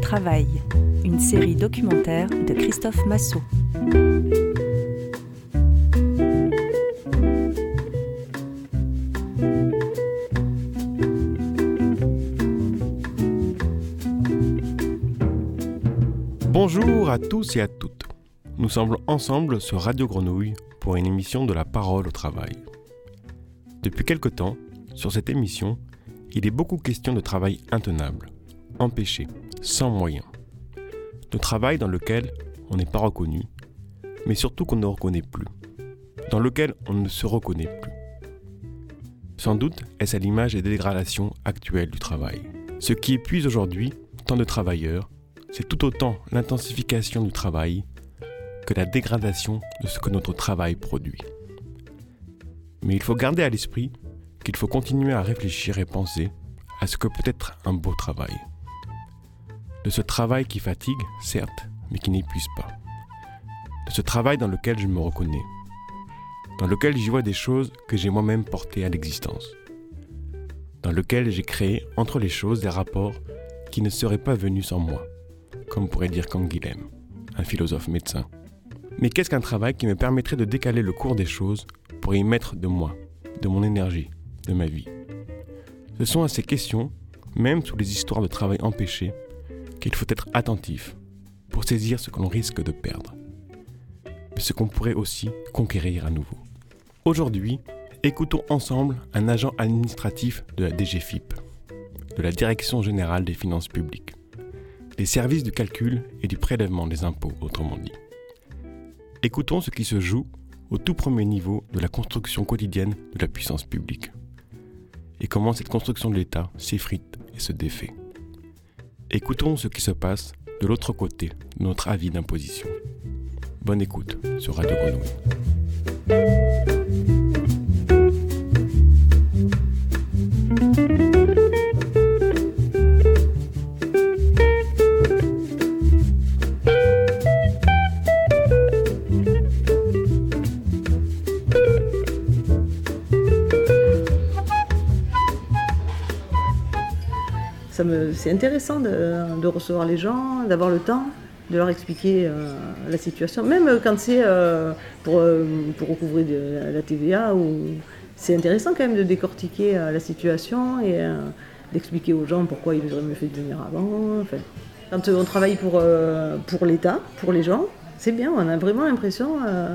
Travail, une série documentaire de Christophe Massot. Bonjour à tous et à toutes. Nous sommes ensemble sur Radio Grenouille pour une émission de la parole au travail. Depuis quelque temps, sur cette émission, il est beaucoup question de travail intenable, empêché, sans moyens. De travail dans lequel on n'est pas reconnu, mais surtout qu'on ne reconnaît plus, dans lequel on ne se reconnaît plus. Sans doute est-ce à l'image des dégradations actuelles du travail. Ce qui épuise aujourd'hui tant de travailleurs, c'est tout autant l'intensification du travail que la dégradation de ce que notre travail produit. Mais il faut garder à l'esprit qu'il faut continuer à réfléchir et penser à ce que peut être un beau travail. De ce travail qui fatigue, certes, mais qui n'épuise pas. De ce travail dans lequel je me reconnais, dans lequel j'y vois des choses que j'ai moi-même portées à l'existence, dans lequel j'ai créé entre les choses des rapports qui ne seraient pas venus sans moi, comme pourrait dire Canguilhem, un philosophe médecin. Mais qu'est-ce qu'un travail qui me permettrait de décaler le cours des choses pour y mettre de moi, de mon énergie, de ma vie? Ce sont à ces questions, même sous les histoires de travail empêché, qu'il faut être attentif pour saisir ce que l'on risque de perdre, mais ce qu'on pourrait aussi conquérir à nouveau. Aujourd'hui, écoutons ensemble un agent administratif de la DGFiP, de la Direction Générale des Finances Publiques, des services du calcul et du prélèvement des impôts, autrement dit. Écoutons ce qui se joue au tout premier niveau de la construction quotidienne de la puissance publique, et comment cette construction de l'État s'effrite et se défait. Écoutons ce qui se passe de l'autre côté de notre avis d'imposition. Bonne écoute sur Radio Grenouille. C'est intéressant de recevoir les gens, d'avoir le temps de leur expliquer la situation, même quand c'est pour recouvrer de la TVA. C'est intéressant quand même de décortiquer la situation et d'expliquer aux gens pourquoi ils auraient mieux fait de venir avant. Enfin, quand on travaille pour l'État, pour les gens, c'est bien, on a vraiment l'impression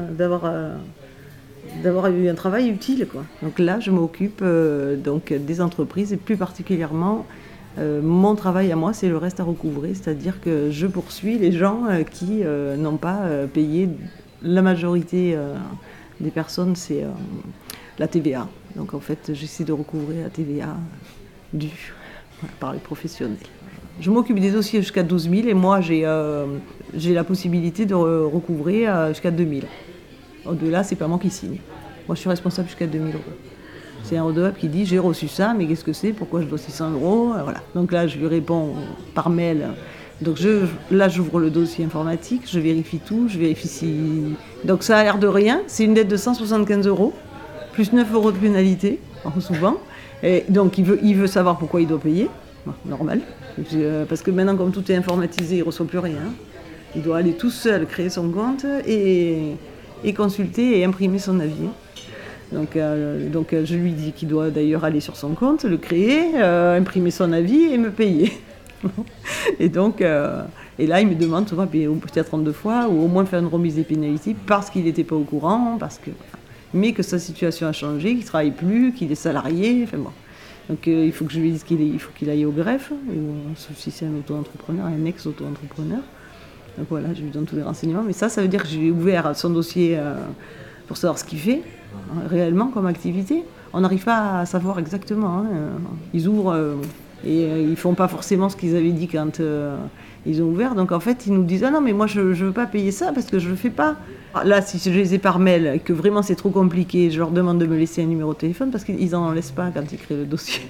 d'avoir eu un travail utile, quoi. Donc là, je m'occupe donc des entreprises et plus particulièrement mon travail à moi, c'est le reste à recouvrer, c'est-à-dire que je poursuis les gens qui n'ont pas payé. La majorité des personnes, c'est la TVA. Donc en fait, j'essaie de recouvrer la TVA due par les professionnels. Je m'occupe des dossiers jusqu'à 12 000 et moi, j'ai la possibilité de recouvrer jusqu'à 2 000. Au-delà, c'est pas moi qui signe. Moi, je suis responsable jusqu'à 2 000 €. C'est un redevable qui dit « j'ai reçu ça, mais qu'est-ce que c'est ? Pourquoi je dois 600 €? » Voilà. Donc là, je lui réponds par mail. Donc j'ouvre le dossier informatique, je vérifie tout, je vérifie si... Donc ça a l'air de rien, c'est une dette de 175 €, plus 9 € de pénalité, souvent. Et donc il veut savoir pourquoi il doit payer, normal. Parce que maintenant, comme tout est informatisé, il ne reçoit plus rien. Il doit aller tout seul créer son compte et consulter et imprimer son avis. Donc je lui dis qu'il doit d'ailleurs aller sur son compte, le créer, imprimer son avis et me payer. Et donc et là il me demande souvent payer peut-être 32 fois ou au moins faire une remise des pénalités parce qu'il n'était pas au courant, mais que sa situation a changé, qu'il ne travaille plus, qu'il est salarié, enfin bon. Donc il faut que je lui dise qu'il faut qu'il aille au greffe, ou si c'est un auto-entrepreneur, un ex-auto-entrepreneur. Donc voilà, je lui donne tous les renseignements, mais ça veut dire que j'ai ouvert son dossier pour savoir ce qu'il fait réellement comme activité. On n'arrive pas à savoir exactement. Ils ouvrent et ils font pas forcément ce qu'ils avaient dit quand ils ont ouvert. Donc en fait, ils nous disent « Ah non, mais moi je veux pas payer ça parce que je le fais pas. » Là, si je les ai par mail et que vraiment c'est trop compliqué, je leur demande de me laisser un numéro de téléphone parce qu'ils en laissent pas quand ils créent le dossier.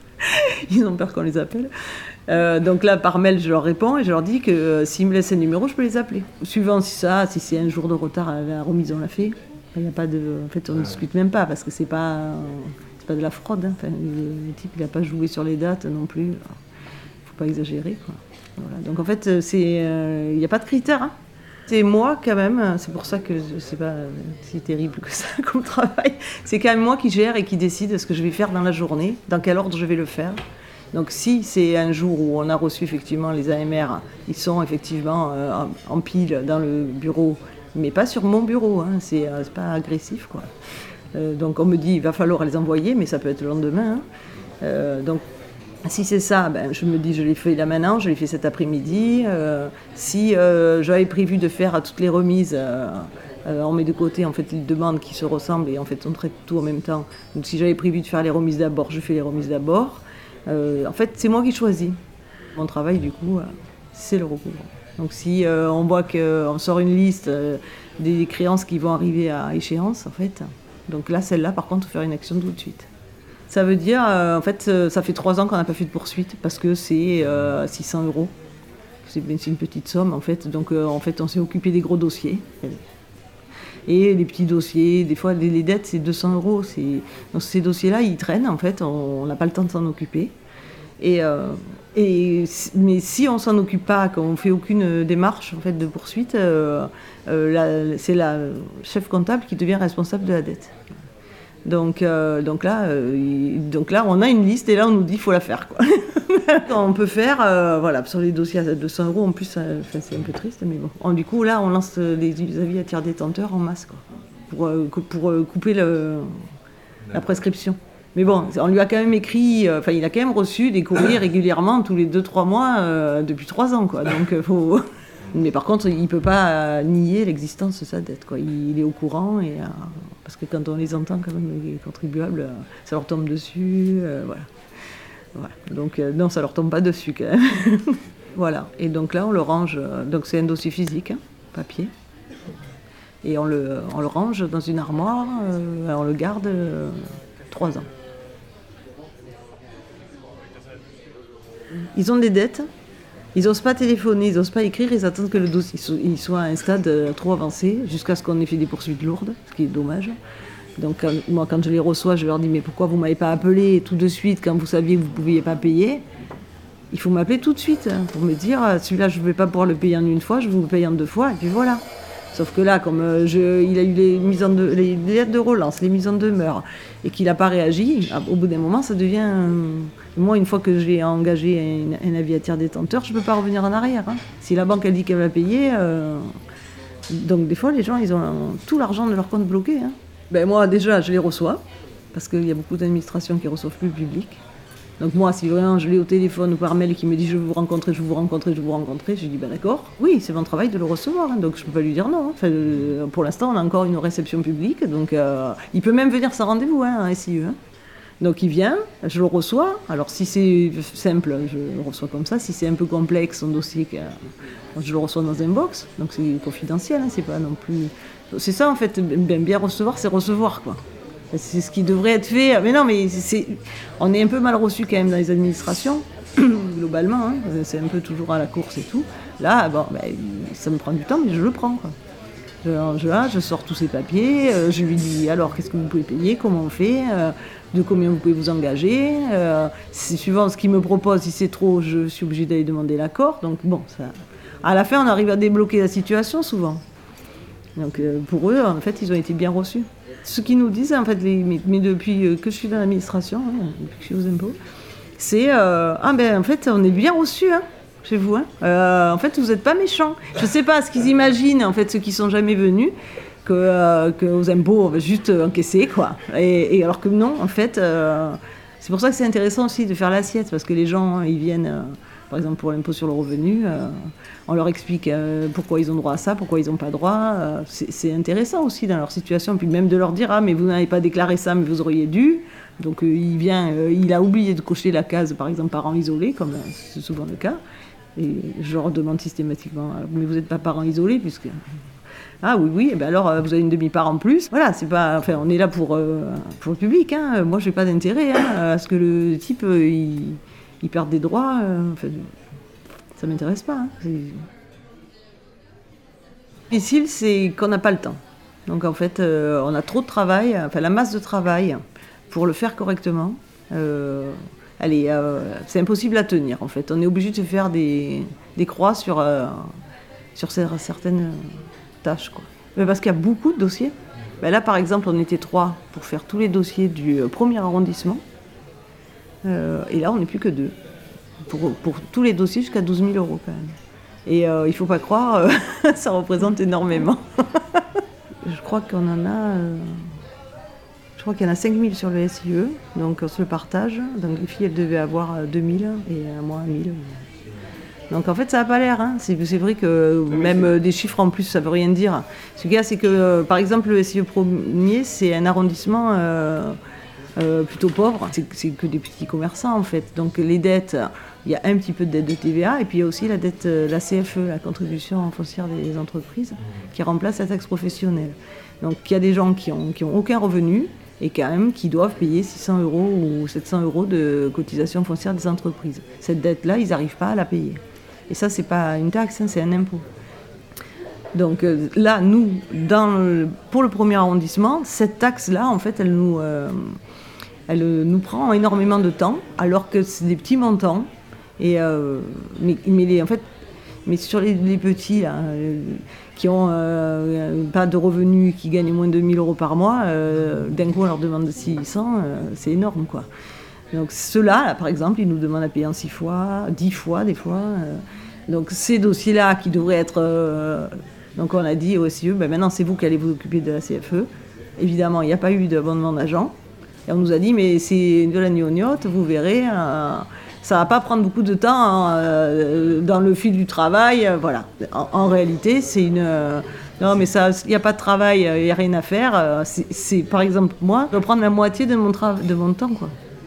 Ils ont peur qu'on les appelle. Donc là, par mail, je leur réponds et je leur dis que s'ils me laissent un numéro, je peux les appeler. Suivant si c'est un jour de retard à la remise, on l'a fait. Il y a pas de, en fait, on ne discute même pas parce que c'est pas de la fraude. Enfin, le type, il n'a pas joué sur les dates non plus. Il ne faut pas exagérer, quoi. Voilà. Donc en fait, il n'y a pas de critères, hein. C'est moi quand même, c'est pour ça que c'est pas si terrible que ça comme travail. C'est quand même moi qui gère et qui décide ce que je vais faire dans la journée, dans quel ordre je vais le faire. Donc si c'est un jour où on a reçu effectivement les AMR, ils sont effectivement en pile dans le bureau, mais pas sur mon bureau, hein, c'est pas agressif, quoi. Donc on me dit il va falloir les envoyer, mais ça peut être le lendemain, hein. Donc si c'est ça, je me dis je les fais là maintenant, je les fais cet après-midi. Si j'avais prévu de faire à toutes les remises, on met de côté en fait les demandes qui se ressemblent et en fait on traite tout en même temps. Donc si j'avais prévu de faire les remises d'abord, je fais les remises d'abord. En fait c'est moi qui choisis. Mon travail du coup, c'est le recouvrement. Donc si on voit qu'on sort une liste des créances qui vont arriver à échéance, en fait, donc là celle-là par contre faire une action tout de suite. Ça veut dire, en fait, ça fait 3 ans qu'on n'a pas fait de poursuite parce que c'est 600 €. C'est une petite somme, en fait. Donc, en fait, on s'est occupé des gros dossiers. Et les petits dossiers, des fois, les dettes, c'est 200 €. Donc, ces dossiers-là, ils traînent, en fait. On n'a pas le temps de s'en occuper. Mais si on ne s'en occupe pas, qu'on ne fait aucune démarche en fait, de poursuite, c'est la chef comptable qui devient responsable de la dette. Donc là, on a une liste et là, on nous dit qu'il faut la faire, quoi. On peut faire, voilà, sur les dossiers à 200 € en plus, c'est un peu triste, mais bon. Du coup, là, on lance les avis à tiers détenteurs en masse, quoi, pour couper la prescription. Mais bon, on lui a quand même écrit, il a quand même reçu des courriers régulièrement, tous les 2-3 mois, depuis 3 ans, quoi. Donc, faut... Mais par contre, il ne peut pas nier l'existence de sa dette, quoi. Il est au courant, parce que quand on les entend, quand même, les contribuables, ça leur tombe dessus, voilà. Donc, non, ça leur tombe pas dessus, quand même. Voilà. Et donc là, on le range. Donc, c'est un dossier physique, hein, papier. Et on le range dans une armoire, on le garde 3 ans. Ils ont des dettes. Ils n'osent pas téléphoner, ils n'osent pas écrire, ils attendent que le dossier soit à un stade trop avancé, jusqu'à ce qu'on ait fait des poursuites lourdes, ce qui est dommage. Donc moi, quand je les reçois, je leur dis « Mais pourquoi vous ne m'avez pas appelé tout de suite quand vous saviez que vous ne pouviez pas payer ?» Il faut m'appeler tout de suite pour me dire « Celui-là, je ne vais pas pouvoir le payer en une fois, je vous le paye en 2 fois, et puis voilà. » Sauf que là, comme il a eu les lettres de relance, les mises en demeure, et qu'il n'a pas réagi, au bout d'un moment, ça devient... Moi, une fois que j'ai engagé un avis à tiers détenteur, je ne peux pas revenir en arrière, hein. Si la banque elle dit qu'elle va payer... Donc des fois, les gens, ils ont tout l'argent de leur compte bloqué, hein. Moi, déjà, je les reçois, parce qu'il y a beaucoup d'administrations qui ne reçoivent plus le public. Donc moi, si vraiment je l'ai au téléphone ou par mail qui me dit « je veux vous rencontrer », je dis « d'accord, oui, c'est mon travail de le recevoir, hein, donc je ne peux pas lui dire non. » Enfin, pour l'instant, on a encore une réception publique, donc il peut même venir sans rendez-vous, hein, en SIE. Hein. Donc il vient, je le reçois. Alors si c'est simple, je le reçois comme ça. Si c'est un peu complexe, son dossier, je le reçois dans un box. Donc c'est confidentiel, hein, c'est pas non plus... C'est ça en fait, bien recevoir, c'est recevoir, quoi. C'est ce qui devrait être fait. Mais non, mais on est un peu mal reçu quand même dans les administrations, globalement. Hein. C'est un peu toujours à la course et tout. Là, ça me prend du temps, mais je le prends, quoi. Je sors tous ces papiers, je lui dis alors qu'est-ce que vous pouvez payer, comment on fait, de combien vous pouvez vous engager. C'est suivant ce qu'il me propose, si c'est trop, je suis obligée d'aller demander l'accord. Donc bon, ça, à la fin, on arrive à débloquer la situation souvent. Donc pour eux, en fait, ils ont été bien reçus. Ce qu'ils nous disent, en fait, mais depuis que je suis dans l'administration, hein, depuis que je suis aux impôts, c'est en fait, on est bien reçus, hein, chez vous. Hein. En fait, vous n'êtes pas méchants. Je ne sais pas ce qu'ils imaginent, en fait, ceux qui ne sont jamais venus, qu'aux impôts, on va juste encaisser, quoi. Et alors que non, en fait, c'est pour ça que c'est intéressant aussi de faire l'assiette, parce que les gens, ils viennent, par exemple, pour l'impôt sur le revenu, on leur explique pourquoi ils ont droit à ça, pourquoi ils n'ont pas droit. C'est intéressant aussi dans leur situation. Puis même de leur dire « Ah, mais vous n'avez pas déclaré ça, mais vous auriez dû. » Donc il a oublié de cocher la case, par exemple, parents isolés, comme c'est souvent le cas. Et je leur demande systématiquement « Mais vous n'êtes pas parents isolés, puisque... » Ah oui, et bien alors vous avez une demi-part en plus. Voilà, c'est pas... Enfin, on est là pour le public. Hein. Moi, je n'ai pas d'intérêt à ce que le type, il perde des droits. Enfin, ça ne m'intéresse pas. Hein. Difficile, c'est qu'on n'a pas le temps. Donc en fait, on a trop de travail, enfin la masse de travail pour le faire correctement. Elle c'est impossible à tenir en fait. On est obligé de faire des croix sur certaines tâches, quoi. Mais parce qu'il y a beaucoup de dossiers. Ben là, par exemple, on était 3 pour faire tous les dossiers du premier arrondissement. Et là, on n'est plus que 2. Pour tous les dossiers jusqu'à 12 000 € quand même. Et il ne faut pas croire, ça représente énormément. Je crois qu'il y en a 5 000 sur le SIE, donc on se le partage. Donc les filles, elles devaient avoir 2 000 et moi 1 000. Donc en fait, ça n'a pas l'air. Hein. C'est vrai que même des chiffres en plus, ça ne veut rien dire. Ce qu'il y a, c'est que par exemple, le SIE premier, c'est un arrondissement plutôt pauvre. C'est que des petits commerçants en fait. Donc les dettes, il y a un petit peu de dette de TVA et puis il y a aussi la dette, la CFE, la contribution foncière des entreprises, qui remplace la taxe professionnelle. Donc il y a des gens qui ont aucun revenu et quand même qui doivent payer 600 € ou 700 € de cotisation foncière des entreprises. Cette dette-là, ils n'arrivent pas à la payer. Et ça, c'est pas une taxe, hein, c'est un impôt. Donc là, nous, pour le premier arrondissement, cette taxe-là, en fait, elle nous prend énormément de temps, alors que c'est des petits montants. Et, mais sur les petits, là, qui ont pas de revenus, qui gagnent moins de 2 000 € par mois, d'un coup, on leur demande 600, c'est énorme, quoi. Donc ceux-là, là, par exemple, ils nous demandent à payer en 6 fois, 10 fois des fois. Donc ces dossiers-là qui devraient être... donc on a dit au SIE, maintenant c'est vous qui allez vous occuper de la CFE. Évidemment, il n'y a pas eu d'abonnement d'agent. Et on nous a dit, mais c'est de la gnognotte, vous verrez, ça ne va pas prendre beaucoup de temps dans le fil du travail. Voilà. En réalité, c'est une... non, mais il n'y a pas de travail, il n'y a rien à faire. C'est, par exemple, moi, je vais prendre la moitié de mon temps, quoi.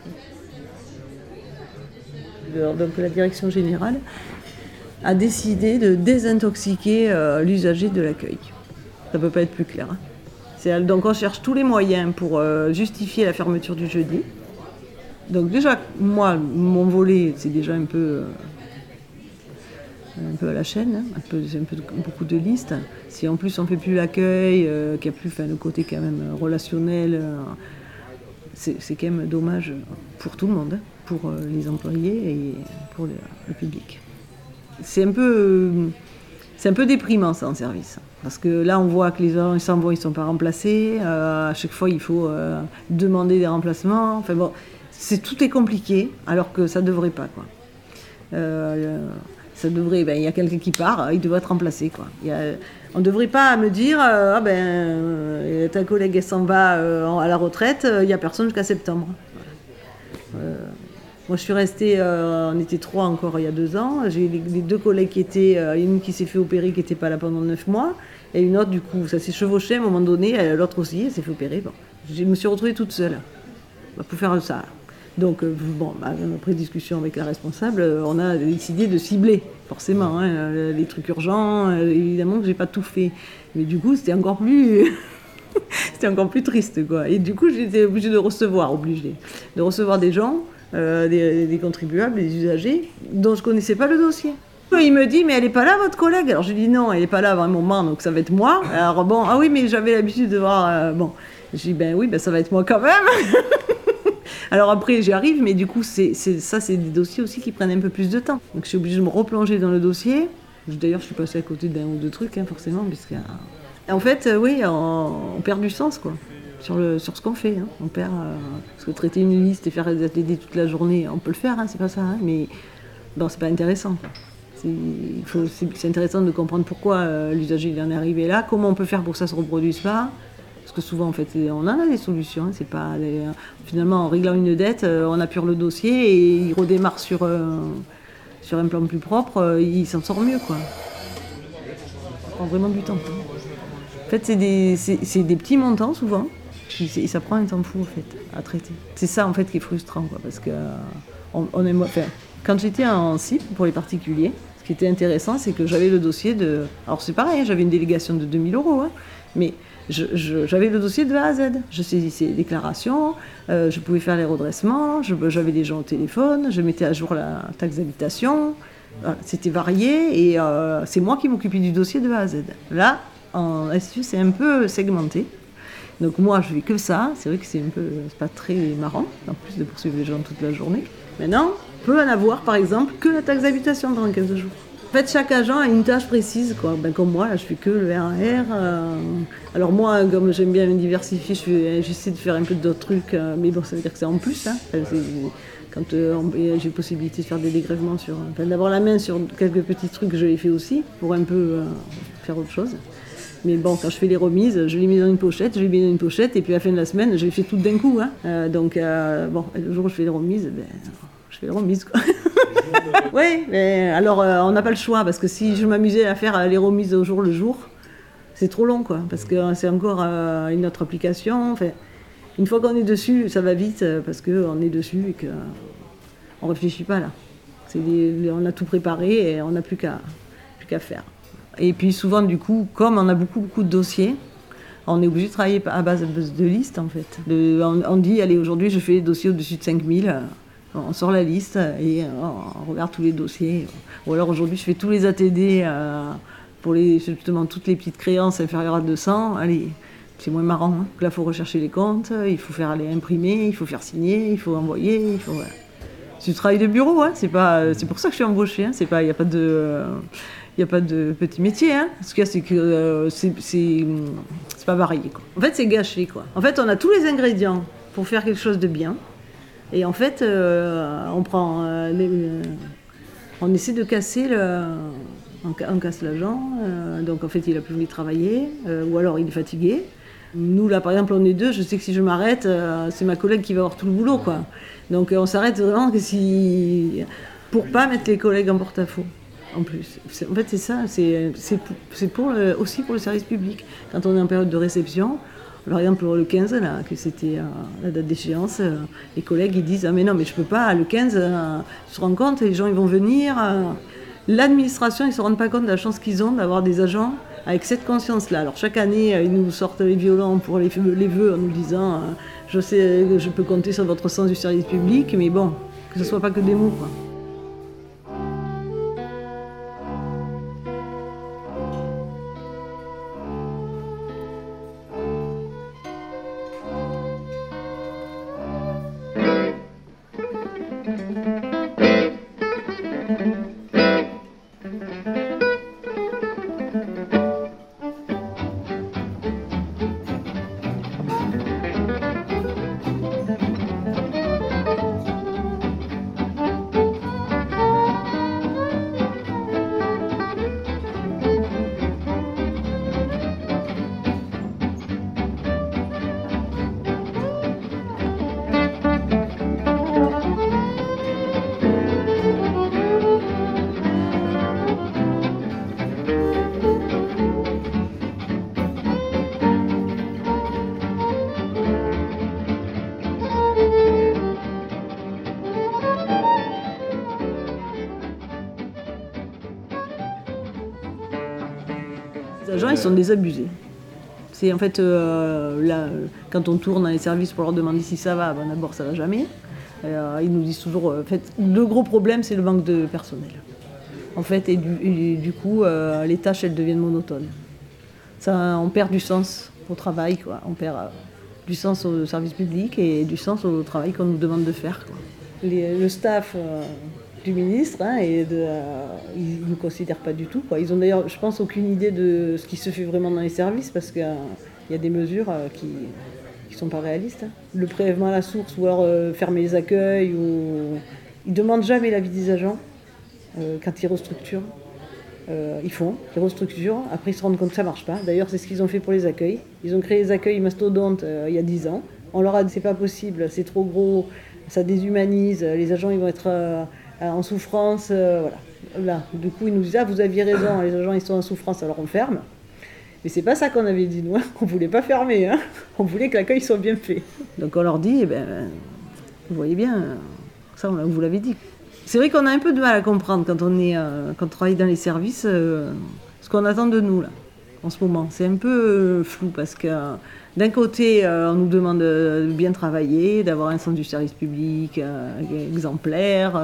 Donc la direction générale a décidé de désintoxiquer l'usager de l'accueil. Ça ne peut pas être plus clair. Hein. Donc on cherche tous les moyens pour justifier la fermeture du jeudi. Donc déjà, moi, mon volet, c'est déjà un peu à la chaîne, hein. C'est beaucoup de listes. Si en plus on ne fait plus l'accueil, qu'il n'y a plus le côté quand même relationnel, c'est quand même dommage pour tout le monde. Hein. Pour les employés et pour le public. C'est un peu déprimant ça en service. Parce que là on voit que les gens ils s'en vont, ils ne sont pas remplacés. À chaque fois il faut demander des remplacements. Enfin bon, tout est compliqué alors que ça ne devrait pas, quoi. Ça devrait, il y a quelqu'un qui part, il devrait être remplacé, quoi. On ne devrait pas me dire ta collègue elle s'en va à la retraite, il n'y a personne jusqu'à septembre. Moi, je suis restée, on était 3 encore il y a 2 ans. J'ai les 2 collègues qui étaient, une qui s'est fait opérer, qui n'était pas là pendant 9 mois, et une autre, du coup, ça s'est chevauché à un moment donné, l'autre aussi, elle s'est fait opérer. Bon. Je me suis retrouvée toute seule pour faire ça. Donc, après discussion avec la responsable, on a décidé de cibler, forcément, hein, les trucs urgents. Évidemment que j'ai pas tout fait, mais du coup, c'était encore plus... c'était encore plus triste, quoi. Et du coup, j'étais obligée de recevoir des gens, des contribuables, des usagers, dont je connaissais pas le dossier. Il me dit, mais elle n'est pas là, votre collègue? Alors je lui dis, non, elle n'est pas là avant un moment, donc ça va être moi. Alors bon, ah oui, mais j'avais l'habitude de voir... Je dis, oui, ça va être moi quand même. Alors après, j'y arrive, mais du coup, c'est des dossiers aussi qui prennent un peu plus de temps. Donc je suis obligée de me replonger dans le dossier. D'ailleurs, je suis passée à côté d'un ou deux trucs, hein, forcément, puisque... En fait, oui, on perd du sens, quoi, sur ce qu'on fait. Hein. On perd... parce que traiter une liste et faire des ateliers toute la journée, on peut le faire, hein, c'est pas ça, hein, mais bon, c'est pas intéressant, quoi. C'est intéressant de comprendre pourquoi l'usager il en est arrivé là, comment on peut faire pour que ça ne se reproduise pas. Parce que souvent, en fait, on en a des solutions. Hein, c'est pas finalement, en réglant une dette, on apure le dossier et il redémarre sur un plan plus propre, il s'en sort mieux, quoi. Ça prend vraiment du temps. En fait, c'est des petits montants, souvent, et ça prend un temps fou, en fait, à traiter. C'est ça, en fait, qui est frustrant, quoi, parce que quand j'étais en CIP, pour les particuliers, ce qui était intéressant, c'est que j'avais le dossier de... Alors, c'est pareil, hein, j'avais une délégation de 2 000 €, hein, mais j'avais le dossier de A à Z. Je saisissais les déclarations, je pouvais faire les redressements, j'avais les gens au téléphone, je mettais à jour la taxe d'habitation. C'était varié et c'est moi qui m'occupais du dossier de A à Z. Là, en SU, c'est un peu segmenté. Donc moi, je fais que ça. C'est vrai que c'est pas très marrant, en plus de poursuivre les gens toute la journée. Maintenant, on peut en avoir par exemple que la taxe d'habitation pendant 15 jours. En fait, chaque agent a une tâche précise, quoi. Comme moi, là, je fais que le RAR. Alors moi, comme j'aime bien me diversifier, j'essaie de faire un peu d'autres trucs, mais bon, ça veut dire que c'est en plus. Hein. Quand j'ai possibilité de faire des dégrèvements d'avoir la main sur quelques petits trucs, je les fais aussi, pour un peu faire autre chose. Mais bon, quand je fais les remises, je les mets dans une pochette, et puis à la fin de la semaine, je les fais toutes d'un coup. Hein. Le jour où je fais les remises, je fais les remises, quoi. Oui, mais alors on n'a pas le choix, parce que si je m'amusais à faire les remises au jour le jour, c'est trop long, quoi, parce que c'est encore une autre application. Enfin, une fois qu'on est dessus, ça va vite, parce qu'on est dessus et qu'on ne réfléchit pas là. On a tout préparé et on n'a plus qu'à faire. Et puis souvent, du coup, comme on a beaucoup de dossiers, on est obligé de travailler à base de listes, en fait. On dit, allez, aujourd'hui, je fais les dossiers au-dessus de 5000. On sort la liste et on regarde tous les dossiers. Ou alors aujourd'hui, je fais tous les ATD pour justement toutes les petites créances inférieures à 200. Allez, c'est moins marrant. Hein. Là, il faut rechercher les comptes, il faut faire les imprimer, il faut faire signer, il faut envoyer. Voilà. C'est du travail de bureau. Hein. C'est pour ça que je suis embauchée. Hein. Il n'y a pas de petit métier. Hein. Ce qu'il y a, c'est que c'est pas varié, quoi. En fait, c'est gâché, quoi. En fait, on a tous les ingrédients pour faire quelque chose de bien. Et en fait, on essaie de casser on casse l'agent. Donc en fait, il a plus envie de travailler, ou alors il est fatigué. Nous, là, par exemple, on est deux. Je sais que si je m'arrête, c'est ma collègue qui va avoir tout le boulot, quoi. Donc on s'arrête vraiment pour pas mettre les collègues en porte-à-faux. En plus, en fait, c'est ça. C'est aussi pour le service public. Quand on est en période de réception. Par exemple, pour le 15, là, que c'était la date d'échéance, les collègues ils disent « Ah mais non, mais je peux pas, le 15, tu te rends compte, les gens ils vont venir. » L'administration, ils ne se rendent pas compte de la chance qu'ils ont d'avoir des agents avec cette conscience-là. Alors chaque année, ils nous sortent les violons pour les vœux en nous disant « Je sais que je peux compter sur votre sens du service public, mais bon, que ce ne soit pas que des mots, quoi. » Les agents, ils sont désabusés. C'est en fait, là, quand on tourne dans les services pour leur demander si ça va, ben d'abord ça va jamais. Ils nous disent toujours, en fait, le gros problème c'est le manque de personnel. En fait, et du coup, les tâches elles deviennent monotones. On perd du sens au travail, quoi. On perd du sens au service public et du sens au travail qu'on nous demande de faire, quoi. Le staff du ministre, hein, ils ne nous considèrent pas du tout, quoi. Ils ont d'ailleurs, je pense, aucune idée de ce qui se fait vraiment dans les services parce qu'il y a des mesures qui ne sont pas réalistes. Hein. Le prélèvement à la source ou alors fermer les accueils. Ils ne demandent jamais l'avis des agents quand ils restructurent. Ils restructurent, après ils se rendent compte que ça ne marche pas. D'ailleurs, c'est ce qu'ils ont fait pour les accueils. Ils ont créé les accueils mastodontes il y a 10 ans. On leur a dit c'est pas possible, c'est trop gros, ça déshumanise, les agents ils vont être en souffrance. Voilà. Là, du coup, ils nous disent vous aviez raison, les agents ils sont en souffrance, alors on ferme. Mais c'est pas ça qu'on avait dit, nous. On voulait pas fermer, hein. On voulait que l'accueil soit bien fait. Donc on leur dit vous voyez bien, ça on vous l'avait dit. C'est vrai qu'on a un peu de mal à comprendre quand on travaille dans les services ce qu'on attend de nous là, en ce moment. C'est un peu flou parce que d'un côté, on nous demande de bien travailler, d'avoir un sens du service public exemplaire,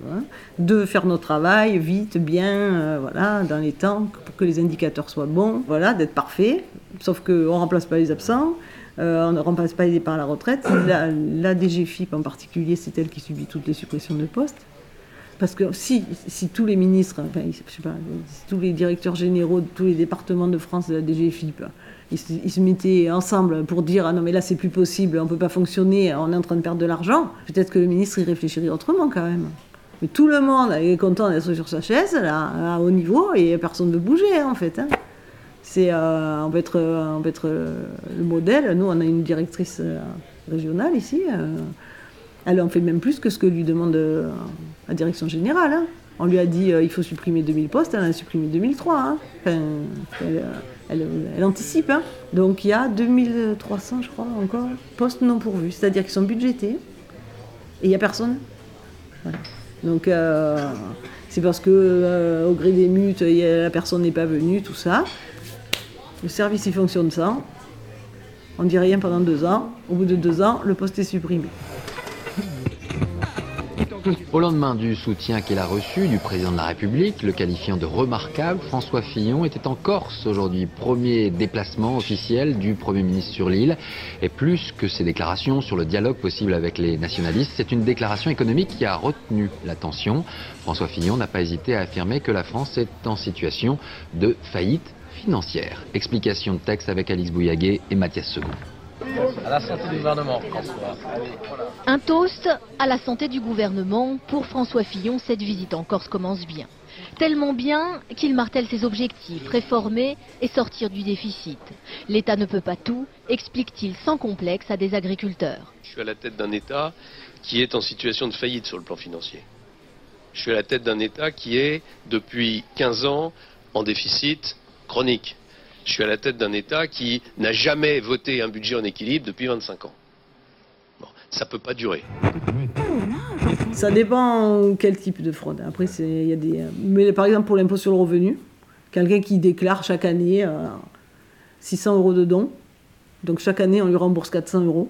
de faire notre travail vite, bien, voilà, dans les temps, pour que les indicateurs soient bons, voilà, d'être parfait. Sauf qu'on ne remplace pas les absents. on ne remplace pas les départs à la retraite. La DGFiP en particulier, c'est elle qui subit toutes les suppressions de postes. Parce que si tous les ministres, enfin, je sais pas, si tous les directeurs généraux de tous les départements de France de la DGFiP, ils se mettaient ensemble pour dire « Ah non, mais là, c'est plus possible, on ne peut pas fonctionner, on est en train de perdre de l'argent », peut-être que le ministre y réfléchirait autrement quand même. Mais tout le monde est content d'être sur sa chaise, là, à haut niveau, et personne ne veut bouger, hein, en fait. Hein. On peut être le modèle. Nous, on a une directrice régionale ici. Elle en fait même plus que ce que lui demande la direction générale. Hein. On lui a dit il faut supprimer 2000 postes, elle en a supprimé 2003. Hein. Enfin, elle anticipe. Hein. Donc il y a 2300, je crois, encore, postes non pourvus. C'est-à-dire qu'ils sont budgétés et il n'y a personne. Voilà. Donc c'est parce que au gré des mutes, la personne n'est pas venue, tout ça. Le service, il fonctionne sans. On ne dit rien pendant 2 ans. Au bout de 2 ans, le poste est supprimé. Au lendemain du soutien qu'il a reçu du président de la République, le qualifiant de remarquable, François Fillon était en Corse aujourd'hui. Premier déplacement officiel du Premier ministre sur l'île. Et plus que ses déclarations sur le dialogue possible avec les nationalistes, c'est une déclaration économique qui a retenu l'attention. François Fillon n'a pas hésité à affirmer que la France est en situation de faillite financière. Explication de texte avec Alix Bouillaguet et Mathias Second. À la santé du gouvernement, François. Un toast à la santé du gouvernement. Pour François Fillon, cette visite en Corse commence bien. Tellement bien qu'il martèle ses objectifs, réformer et sortir du déficit. L'État ne peut pas tout, explique-t-il sans complexe à des agriculteurs. Je suis à la tête d'un État qui est en situation de faillite sur le plan financier. Je suis à la tête d'un État qui est, depuis 15 ans, en déficit chronique. Je suis à la tête d'un État qui n'a jamais voté un budget en équilibre depuis 25 ans. Bon, ça ne peut pas durer. Ça dépend quel type de fraude. Après, mais par exemple, pour l'impôt sur le revenu, quelqu'un qui déclare chaque année 600 € de dons. Donc chaque année, on lui rembourse 400 €.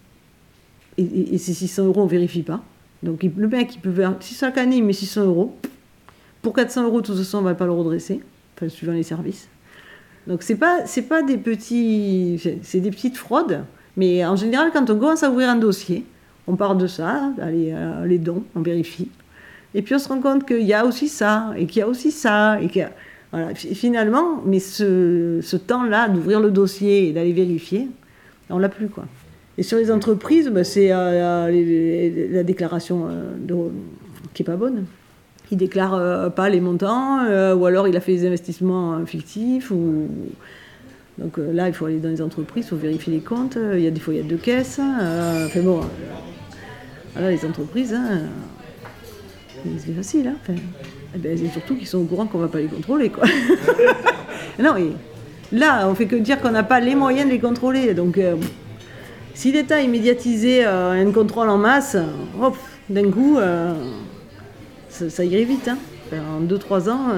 Et ces 600 €, on ne vérifie pas. Donc le mec, si chaque année, il met 600 €, pour 400 €, tout ça, on ne va pas le redresser, enfin, suivant les services. Donc c'est pas des petits, c'est des petites fraudes, mais en général quand on commence à ouvrir un dossier, on part de ça, les dons, on vérifie, et puis on se rend compte qu'il y a aussi ça, et qu'il y a aussi ça, et voilà, finalement, mais ce temps-là d'ouvrir le dossier et d'aller vérifier, on l'a plus quoi. Et sur les entreprises, c'est la déclaration qui est pas bonne. Il ne déclare pas les montants, ou alors il a fait des investissements fictifs. Donc là, il faut aller dans les entreprises, il faut vérifier les comptes. Il y a des fois, il y a 2 caisses. Enfin bon, voilà, les entreprises, c'est facile. Hein, enfin, c'est surtout qu'ils sont au courant qu'on ne va pas les contrôler. Quoi. Non, et là, on ne fait que dire qu'on n'a pas les moyens de les contrôler. Donc, si l'État est médiatisé un contrôle en masse, hop, d'un coup... Ça irait vite, hein. En 2-3 ans,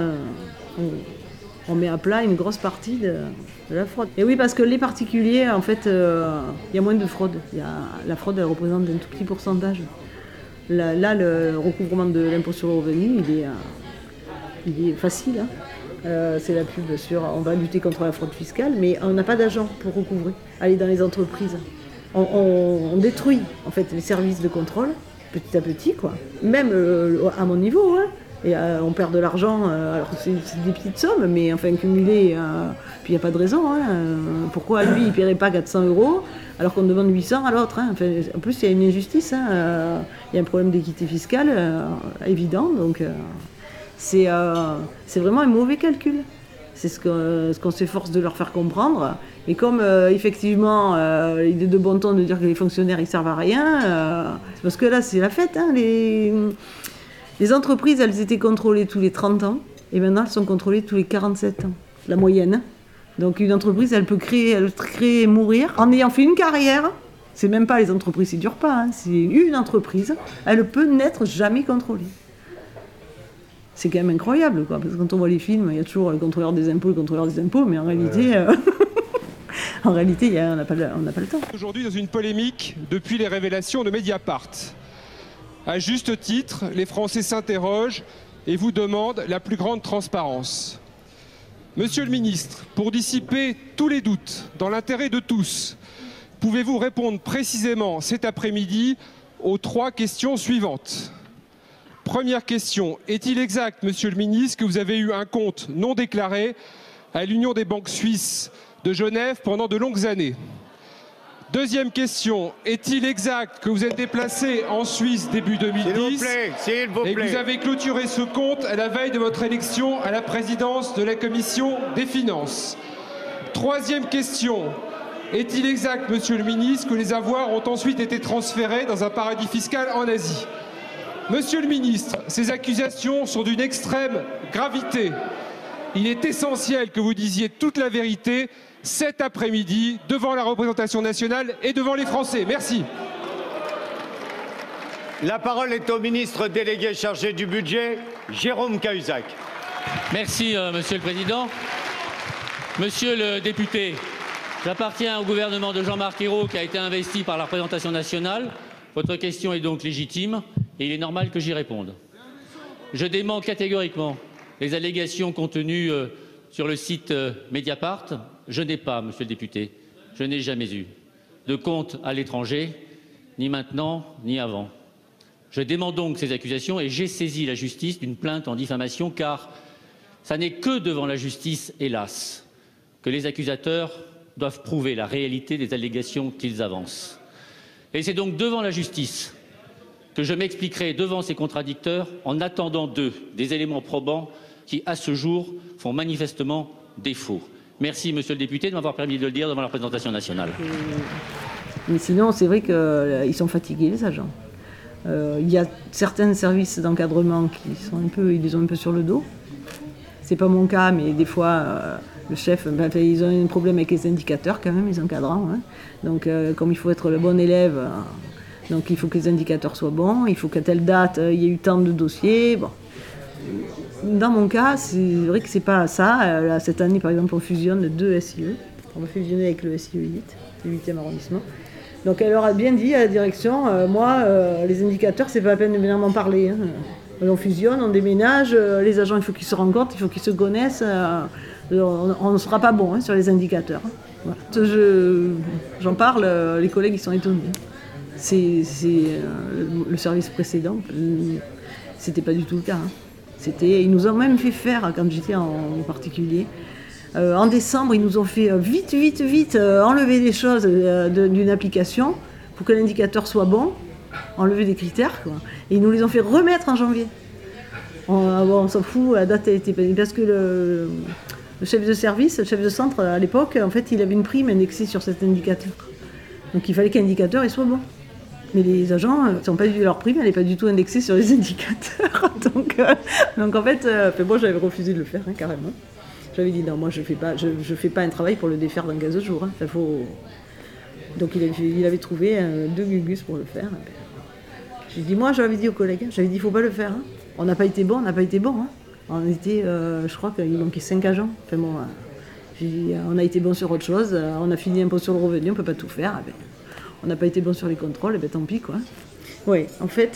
on met à plat une grosse partie de la fraude. Et oui, parce que les particuliers, en fait, il y a moins de fraude. La fraude, elle représente un tout petit pourcentage. Là, le recouvrement de l'impôt sur le revenu, il est facile. Hein. C'est la pub sur on va lutter contre la fraude fiscale, mais on n'a pas d'agent pour recouvrer. Aller dans les entreprises. On détruit, en fait, les services de contrôle. Petit à petit, quoi. Même à mon niveau, hein. Et on perd de l'argent, alors c'est des petites sommes, mais enfin cumulées, puis il n'y a pas de raison. Hein. Pourquoi lui, il ne paierait pas 400 € alors qu'on demande 800 à l'autre hein. Enfin, en plus, il y a une injustice, hein. Il y a un problème d'équité fiscale évident, donc c'est vraiment un mauvais calcul. C'est ce qu'on s'efforce de leur faire comprendre. Et comme effectivement, il est de bon ton de dire que les fonctionnaires ils servent à rien, c'est parce que là c'est la fête. Hein, les entreprises, elles étaient contrôlées tous les 30 ans et maintenant elles sont contrôlées tous les 47 ans, la moyenne. Donc une entreprise, elle peut créer et mourir en ayant fait une carrière. C'est même pas les entreprises, ça ne dure pas. Hein, c'est une entreprise, elle peut n'être jamais contrôlée. C'est quand même incroyable, quoi, parce que quand on voit les films, il y a toujours le contrôleur des impôts, mais en réalité, on n'a pas le temps. Aujourd'hui, dans une polémique depuis les révélations de Mediapart. À juste titre, les Français s'interrogent et vous demandent la plus grande transparence. Monsieur le ministre, pour dissiper tous les doutes, dans l'intérêt de tous, Pouvez-vous répondre précisément cet après-midi aux 3 questions suivantes? Première question, est-il exact, monsieur le ministre, que vous avez eu un compte non déclaré à l'Union des banques suisses de Genève pendant de longues années? Deuxième question, est-il exact que vous êtes déplacé en Suisse début 2010 et que vous avez clôturé ce compte à la veille de votre élection à la présidence de la Commission des Finances? Troisième question, est-il exact, monsieur le ministre, que les avoirs ont ensuite été transférés dans un paradis fiscal en Asie? Monsieur le ministre, ces accusations sont d'une extrême gravité. Il est essentiel que vous disiez toute la vérité cet après-midi devant la représentation nationale et devant les Français. Merci. La parole est au ministre délégué chargé du budget, Jérôme Cahuzac. Merci, Monsieur le Président. Monsieur le député, j'appartiens au gouvernement de Jean-Marc Ayrault qui a été investi par la représentation nationale. Votre question est donc légitime et il est normal que j'y réponde. Je dément catégoriquement les allégations contenues sur le site Mediapart. Je n'ai pas, monsieur le député, je n'ai jamais eu de compte à l'étranger, ni maintenant, ni avant. Je dément donc ces accusations et j'ai saisi la justice d'une plainte en diffamation car ça n'est que devant la justice, hélas, que les accusateurs doivent prouver la réalité des allégations qu'ils avancent. Et c'est donc devant la justice que je m'expliquerai devant ces contradicteurs en attendant d'eux des éléments probants qui, à ce jour, font manifestement défaut. Merci, monsieur le député, de m'avoir permis de le dire devant la représentation nationale. Mais sinon, c'est vrai qu'ils sont fatigués, les agents. Il y a certains services d'encadrement qui sont ils les ont un peu sur le dos. C'est pas mon cas, mais des fois, le chef, ils ont un problème avec les indicateurs quand même, les encadrants. Hein. Donc, comme il faut être le bon élève, donc il faut que les indicateurs soient bons, il faut qu'à telle date, il y ait eu tant de dossiers. Bon. Dans mon cas, c'est vrai que c'est pas ça. Là, cette année, par exemple, on fusionne 2 SIE. On va fusionner avec le SIE 8, le 8e arrondissement. Donc elle leur a bien dit à la direction, les indicateurs, c'est pas la peine de venir m'en parler. Hein. On fusionne, on déménage, les agents, il faut qu'ils se rencontrent, il faut qu'ils se connaissent. On ne sera pas bon sur les indicateurs. Voilà. J'en parle, les collègues ils sont étonnés. C'est le service précédent, c'était pas du tout le cas. Hein. Ils nous ont même fait faire, quand j'étais en particulier, en décembre, ils nous ont fait vite enlever des choses d'une application pour que l'indicateur soit bon, enlever des critères, quoi. Et ils nous les ont fait remettre en janvier. On s'en fout, la date a été parce que le chef de service, le chef de centre à l'époque, en fait, il avait une prime indexée sur cet indicateur. Donc il fallait qu'un indicateur soit bon. Mais les agents, leur prime, elle n'est pas du tout indexée sur les indicateurs. donc en fait, moi j'avais refusé de le faire, hein, carrément. J'avais dit non, moi je fais pas un travail pour le défaire dans 15 jours. Hein. Donc il avait trouvé 2 gugus pour le faire. J'ai dit, moi j'avais dit aux collègues, il ne faut pas le faire. Hein. On n'a pas été bon. Hein. On était, je crois qu'il manquait 5 agents. Enfin, bon, j'ai dit, on a été bon sur autre chose, on a fini l'impôt sur le revenu, on ne peut pas tout faire. On n'a pas été bon sur les contrôles, tant pis quoi. Oui, en fait,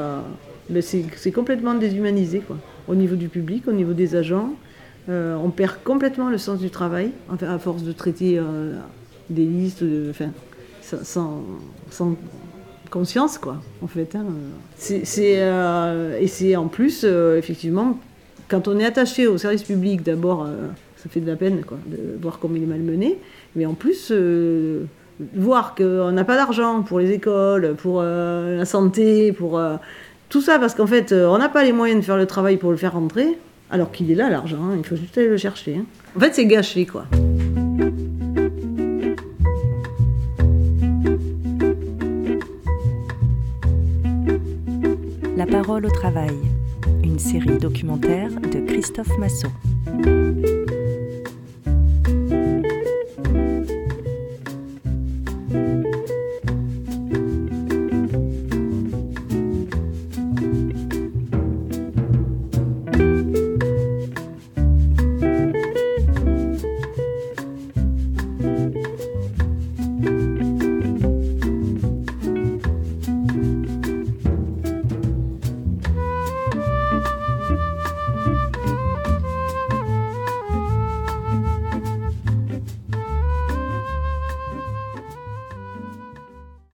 c'est complètement déshumanisé quoi. Au niveau du public, au niveau des agents, on perd complètement le sens du travail, à force de traiter des listes, sans conscience quoi, en fait. Hein. Et c'est en plus, effectivement, quand on est attaché au service public, d'abord, ça fait de la peine quoi, de voir comme il est malmené, mais en plus. Voir qu'on n'a pas d'argent pour les écoles, pour la santé, pour tout ça, parce qu'en fait, on n'a pas les moyens de faire le travail pour le faire rentrer, alors qu'il est là, l'argent, hein, il faut juste aller le chercher. Hein. En fait, c'est gâché, quoi. La parole au travail, une série documentaire de Christophe Massot.